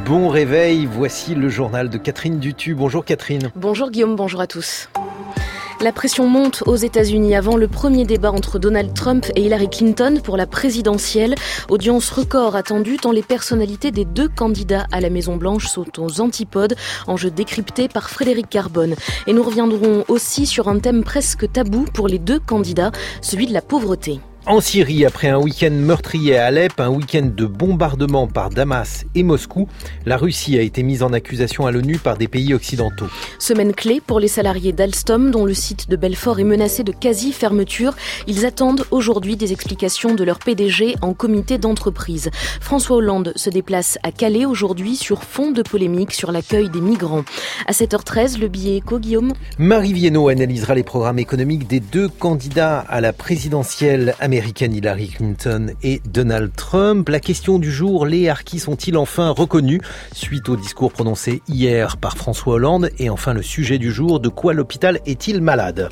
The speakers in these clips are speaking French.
Bon réveil, voici le journal de Catherine Dutu. Bonjour Catherine. Bonjour Guillaume, bonjour à tous. La pression monte aux États-Unis avant le premier débat entre Donald Trump et Hillary Clinton pour la présidentielle. Audience record attendue tant les personnalités des deux candidats à la Maison-Blanche sont aux antipodes. Enjeu décrypté par Frédéric Carbone. Et nous reviendrons aussi sur un thème presque tabou pour les deux candidats, celui de la pauvreté. En Syrie, après un week-end meurtrier à Alep, un week-end de bombardements par Damas et Moscou, la Russie a été mise en accusation à l'ONU par des pays occidentaux. Semaine clé pour les salariés d'Alstom, dont le site de Belfort est menacé de quasi-fermeture. Ils attendent aujourd'hui des explications de leur PDG en comité d'entreprise. François Hollande se déplace à Calais aujourd'hui sur fond de polémique sur l'accueil des migrants. À 7h13, le billet éco, Guillaume. Marie Viennot analysera les programmes économiques des deux candidats à la présidentielle américaine, Hillary Clinton et Donald Trump. La question du jour, les harkis sont-ils enfin reconnus suite au discours prononcé hier par François Hollande? Et enfin le sujet du jour, de quoi l'hôpital est-il malade?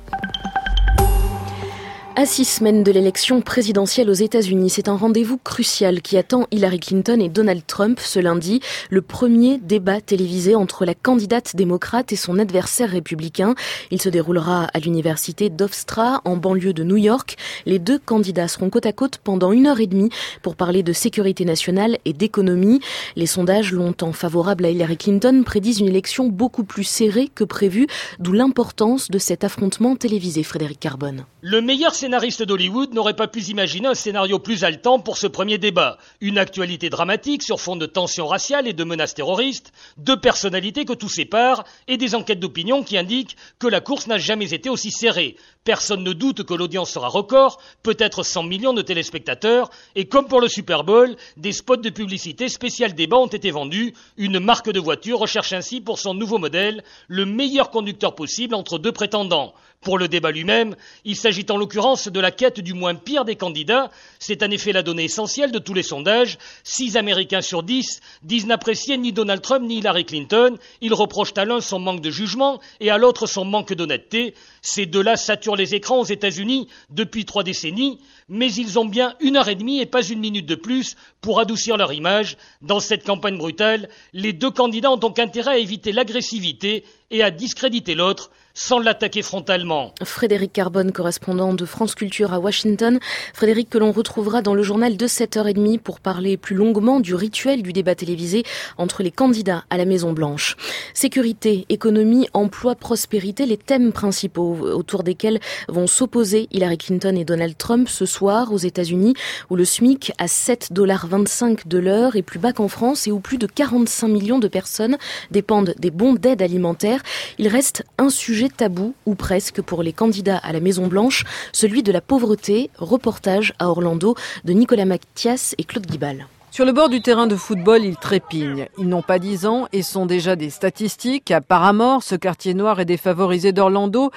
À 6 semaines de l'élection présidentielle aux États-Unis, c'est un rendez-vous crucial qui attend Hillary Clinton et Donald Trump ce lundi. Le premier débat télévisé entre la candidate démocrate et son adversaire républicain. Il se déroulera à l'université d'Hofstra, en banlieue de New York. Les deux candidats seront côte à côte pendant 1h30 pour parler de sécurité nationale et d'économie. Les sondages, longtemps favorables à Hillary Clinton, prédisent une élection beaucoup plus serrée que prévu, d'où l'importance de cet affrontement télévisé. Frédéric Carbone. Le meilleur scénariste d'Hollywood n'aurait pas pu imaginer un scénario plus haletant pour ce premier débat. Une actualité dramatique sur fond de tensions raciales et de menaces terroristes, deux personnalités que tout sépare et des enquêtes d'opinion qui indiquent que la course n'a jamais été aussi serrée. Personne ne doute que l'audience sera record, peut-être 100 millions de téléspectateurs, et comme pour le Super Bowl, des spots de publicité spécial débat ont été vendus. Une marque de voiture recherche ainsi pour son nouveau modèle le meilleur conducteur possible entre deux prétendants. Pour le débat lui-même, il s'agit en l'occurrence de la quête du moins pire des candidats. C'est en effet la donnée essentielle de tous les sondages. 6 Américains sur 10 disent n'apprécier ni Donald Trump ni Hillary Clinton. Ils reprochent à l'un son manque de jugement et à l'autre son manque d'honnêteté. Ces deux-là saturent les écrans aux États-Unis depuis 3 décennies, mais ils ont bien 1h30 et pas 1 minute de plus pour adoucir leur image. Dans cette campagne brutale, les deux candidats ont donc intérêt à éviter l'agressivité et à discréditer l'autre sans l'attaquer frontalement. Frédéric Carbone, correspondant de France Culture à Washington. Frédéric, que l'on retrouvera dans le journal de 7h30 pour parler plus longuement du rituel du débat télévisé entre les candidats à la Maison-Blanche. Sécurité, économie, emploi, prospérité, les thèmes principaux autour desquels vont s'opposer Hillary Clinton et Donald Trump ce soir aux États-Unis, où le SMIC à 7,25 $ de l'heure est plus bas qu'en France et où plus de 45 millions de personnes dépendent des bons d'aide alimentaire. Il reste un sujet tabou, ou presque, pour les candidats à la Maison-Blanche, celui de la pauvreté. Reportage à Orlando de Nicolas Mathias et Claude Guibal. Sur le bord du terrain de football, ils trépignent. Ils n'ont pas 10 ans et sont déjà des statistiques. À Paramore, ce quartier noir et défavorisé d'Orlando,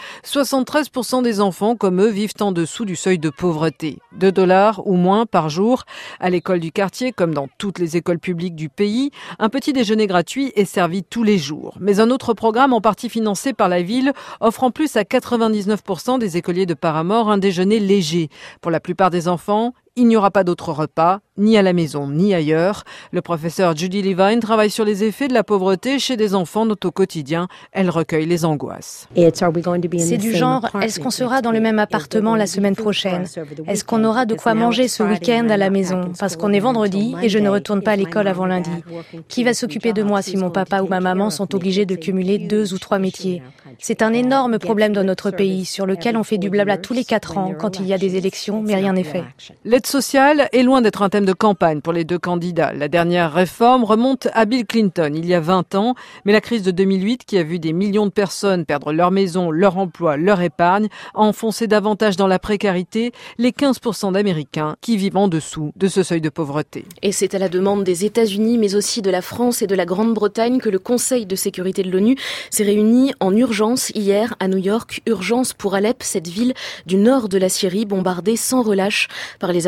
73% des enfants, comme eux, vivent en dessous du seuil de pauvreté. 2 $ ou moins par jour. À l'école du quartier, comme dans toutes les écoles publiques du pays, un petit déjeuner gratuit est servi tous les jours. Mais un autre programme, en partie financé par la ville, offre en plus à 99% des écoliers de Paramore un déjeuner léger. Pour la plupart des enfants, il n'y aura pas d'autres repas, ni à la maison, ni ailleurs. Le professeur Judy Levine travaille sur les effets de la pauvreté chez des enfants dont au quotidien, elle recueille les angoisses. C'est du genre, est-ce qu'on sera dans le même appartement la semaine prochaine? Est-ce qu'on aura de quoi manger ce week-end à la maison? Parce qu'on est vendredi et je ne retourne pas à l'école avant lundi. Qui va s'occuper de moi si mon papa ou ma maman sont obligés de cumuler 2 ou 3 métiers? C'est un énorme problème dans notre pays sur lequel on fait du blabla tous les 4 ans quand il y a des élections, mais rien n'est fait. L'aide sociale est loin d'être un thème de campagne pour les deux candidats. La dernière réforme remonte à Bill Clinton, il y a 20 ans, mais la crise de 2008, qui a vu des millions de personnes perdre leur maison, leur emploi, leur épargne, a enfoncé davantage dans la précarité les 15% d'Américains qui vivent en dessous de ce seuil de pauvreté. Et c'est à la demande des États-Unis, mais aussi de la France et de la Grande-Bretagne que le Conseil de sécurité de l'ONU s'est réuni en urgence hier à New York. Urgence pour Alep, cette ville du nord de la Syrie, bombardée sans relâche par les avions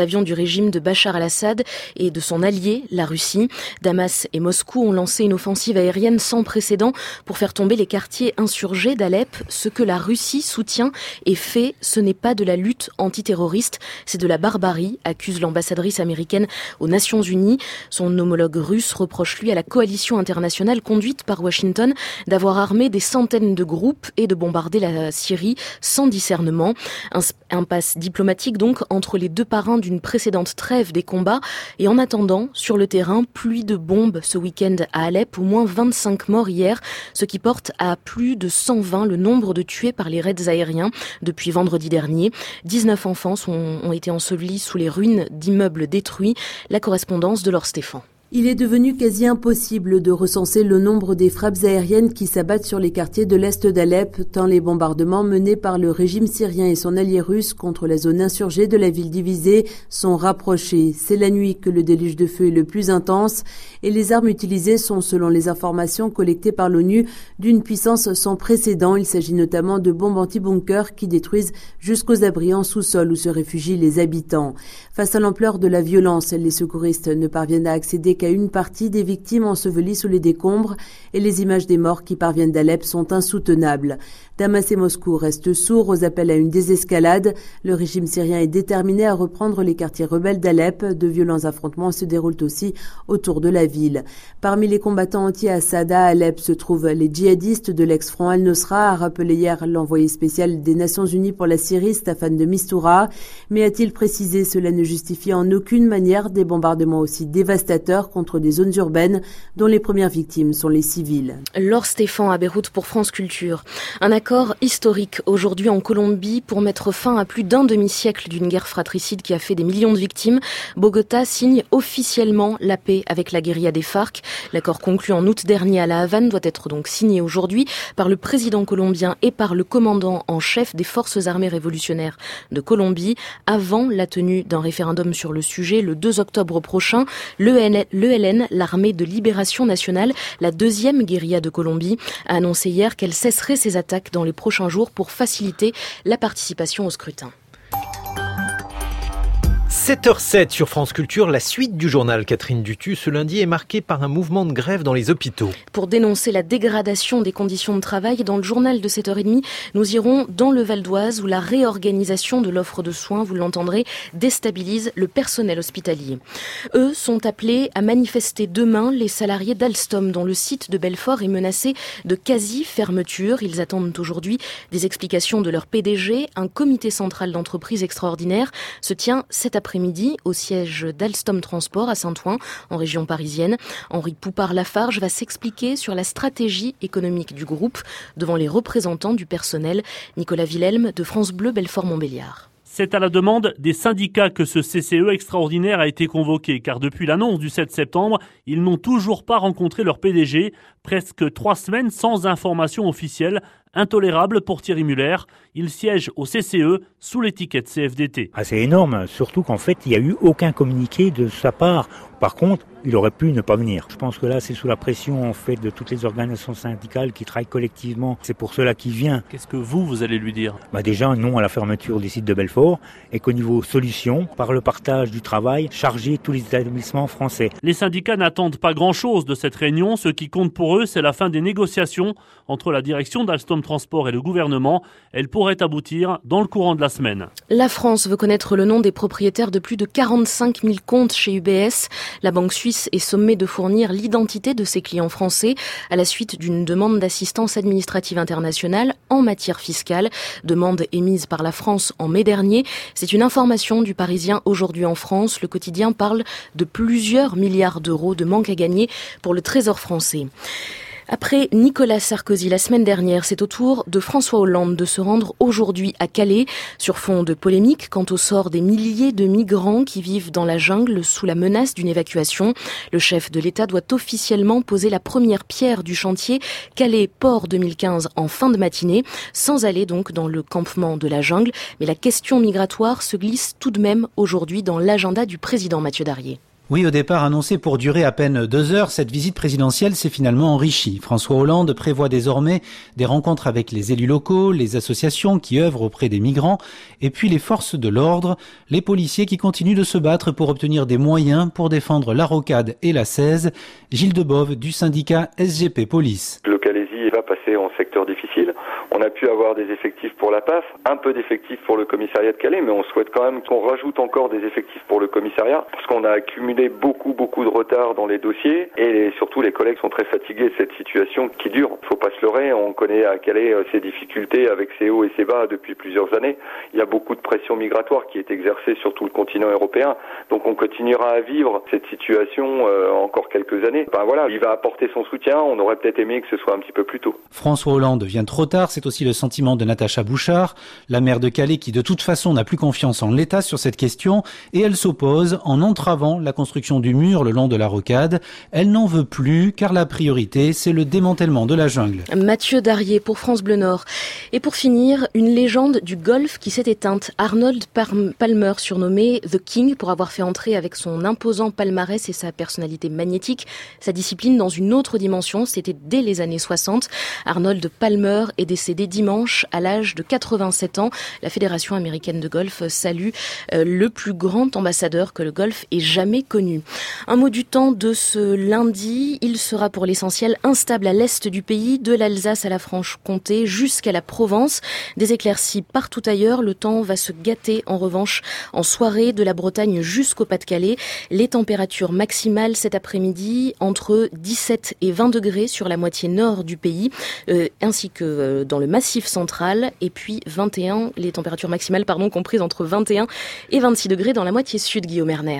avions du régime de Bachar al-Assad et de son allié, la Russie. Damas et Moscou ont lancé une offensive aérienne sans précédent pour faire tomber les quartiers insurgés d'Alep. Ce que la Russie soutient et fait, ce n'est pas de la lutte antiterroriste, c'est de la barbarie, accuse l'ambassadrice américaine aux Nations Unies. Son homologue russe reproche lui à la coalition internationale conduite par Washington d'avoir armé des centaines de groupes et de bombarder la Syrie sans discernement. Impasse diplomatique donc entre les deux parrains d'une précédente trêve des combats. Et en attendant, sur le terrain, pluie de bombes ce week-end à Alep, au moins 25 morts hier, ce qui porte à plus de 120 le nombre de tués par les raids aériens depuis vendredi dernier. 19 enfants ont été ensevelis sous les ruines d'immeubles détruits. La correspondance de Laure Stéphane. Il est devenu quasi impossible de recenser le nombre des frappes aériennes qui s'abattent sur les quartiers de l'est d'Alep, tant les bombardements menés par le régime syrien et son allié russe contre la zone insurgée de la ville divisée sont rapprochés. C'est la nuit que le déluge de feu est le plus intense et les armes utilisées sont, selon les informations collectées par l'ONU, d'une puissance sans précédent. Il s'agit notamment de bombes anti-bunkers qui détruisent jusqu'aux abris en sous-sol où se réfugient les habitants. Face à l'ampleur de la violence, les secouristes ne parviennent à accéder qu'à une partie des victimes ensevelies sous les décombres et les images des morts qui parviennent d'Alep sont insoutenables. Damas et Moscou restent sourds aux appels à une désescalade. Le régime syrien est déterminé à reprendre les quartiers rebelles d'Alep. De violents affrontements se déroulent aussi autour de la ville. Parmi les combattants anti-Assad à Alep se trouvent les djihadistes de l'ex-front Al-Nosra, a rappelé hier l'envoyé spécial des Nations Unies pour la Syrie, Staffan de Mistura. Mais a-t-il précisé, cela ne justifie en aucune manière des bombardements aussi dévastateurs contre des zones urbaines dont les premières victimes sont les civils. Laure Stéphane à Beyrouth pour France Culture. Un accord historique aujourd'hui en Colombie pour mettre fin à plus d'un demi-siècle d'une guerre fratricide qui a fait des millions de victimes. Bogota signe officiellement la paix avec la guérilla des FARC. L'accord conclu en août dernier à La Havane doit être donc signé aujourd'hui par le président colombien et par le commandant en chef des forces armées révolutionnaires de Colombie avant la tenue d'un référendum sur le sujet le 2 octobre prochain. L'ELN, l'armée de libération nationale, la deuxième guérilla de Colombie, a annoncé hier qu'elle cesserait ses attaques dans les prochains jours pour faciliter la participation au scrutin. 7h07 sur France Culture, la suite du journal Catherine Dutu ce lundi est marquée par un mouvement de grève dans les hôpitaux. Pour dénoncer la dégradation des conditions de travail, dans le journal de 7h30, nous irons dans le Val d'Oise où la réorganisation de l'offre de soins, vous l'entendrez, déstabilise le personnel hospitalier. Eux sont appelés à manifester demain les salariés d'Alstom dont le site de Belfort est menacé de quasi-fermeture. Ils attendent aujourd'hui des explications de leur PDG. Un comité central d'entreprise extraordinaire se tient cet après-midi au siège d'Alstom Transport à Saint-Ouen, en région parisienne. Henri Poupart-Lafarge va s'expliquer sur la stratégie économique du groupe devant les représentants du personnel. Nicolas Villelme de France Bleu Belfort-Montbéliard. C'est à la demande des syndicats que ce CCE extraordinaire a été convoqué, car depuis l'annonce du 7 septembre, ils n'ont toujours pas rencontré leur PDG. Presque 3 semaines sans information officielle, intolérable pour Thierry Muller. Il siège au CCE sous l'étiquette CFDT. C'est énorme, surtout qu'en fait, il n'y a eu aucun communiqué de sa part. Par contre, il aurait pu ne pas venir. Je pense que là, c'est sous la pression en fait de toutes les organisations syndicales qui travaillent collectivement. C'est pour cela qu'il vient. Qu'est-ce que vous allez lui dire ? Déjà, non à la fermeture des sites de Belfort et qu'au niveau solution, par le partage du travail, charger tous les établissements français. Les syndicats n'attendent pas grand-chose de cette réunion. Ce qui compte pour eux, c'est la fin des négociations entre la direction d'Alstom Transport et le gouvernement. Elle pourrait aboutir dans le courant de la semaine. La France veut connaître le nom des propriétaires de plus de 45 000 comptes chez UBS. La banque suisse est sommée de fournir l'identité de ses clients français à la suite d'une demande d'assistance administrative internationale en matière fiscale. Demande émise par la France en mai dernier. C'est une information du Parisien aujourd'hui en France. Le quotidien parle de plusieurs milliards d'euros de manque à gagner pour le Trésor français. Après Nicolas Sarkozy la semaine dernière, c'est au tour de François Hollande de se rendre aujourd'hui à Calais, sur fond de polémique quant au sort des milliers de migrants qui vivent dans la jungle sous la menace d'une évacuation. Le chef de l'État doit officiellement poser la première pierre du chantier Calais-Port 2015 en fin de matinée, sans aller donc dans le campement de la jungle. Mais la question migratoire se glisse tout de même aujourd'hui dans l'agenda du président Mathieu Darrier. Oui, au départ annoncée pour durer à peine 2 heures, cette visite présidentielle s'est finalement enrichie. François Hollande prévoit désormais des rencontres avec les élus locaux, les associations qui œuvrent auprès des migrants, et puis les forces de l'ordre, les policiers qui continuent de se battre pour obtenir des moyens pour défendre la rocade et la 16. Gilles Debove du syndicat SGP Police. Le Calaisis va passer en secteur difficile. On a pu avoir des effectifs pour la PAF, un peu d'effectifs pour le commissariat de Calais, mais on souhaite quand même qu'on rajoute encore des effectifs pour le commissariat, parce qu'on a accumulé beaucoup de retard dans les dossiers, et surtout les collègues sont très fatigués de cette situation qui dure. Faut pas se leurrer, on connaît à Calais ces difficultés avec ses hauts et ses bas depuis plusieurs années. Il y a beaucoup de pression migratoire qui est exercée sur tout le continent européen, donc on continuera à vivre cette situation encore quelques années. Il va apporter son soutien, on aurait peut-être aimé que ce soit un petit peu plus tôt. François Hollande vient trop tard, c'est aussi le sentiment de Natacha Bouchard, la maire de Calais qui de toute façon n'a plus confiance en l'État sur cette question, et elle s'oppose en entravant la construction du mur le long de la rocade. Elle n'en veut plus car la priorité c'est le démantèlement de la jungle. Mathieu Darrier pour France Bleu Nord. Et pour finir, une légende du golf qui s'est éteinte. Arnold Palmer, surnommé The King pour avoir fait entrer avec son imposant palmarès et sa personnalité magnétique, sa discipline dans une autre dimension, c'était dès les années 60. Arnold Palmer est décédé dimanche à l'âge de 87 ans. La Fédération américaine de golf salue le plus grand ambassadeur que le golf ait jamais connu. Un mot du temps de ce lundi, il sera pour l'essentiel instable à l'est du pays, de l'Alsace à la Franche-Comté jusqu'à la Provence. Des éclaircies partout ailleurs, le temps va se gâter en revanche en soirée de la Bretagne jusqu'au Pas-de-Calais. Les températures maximales cet après-midi entre 17 et 20 degrés sur la moitié nord du pays, ainsi que dans le massif central, et puis 21, les températures maximales comprises entre 21 et 26 degrés dans la moitié sud, Guillaume Erner.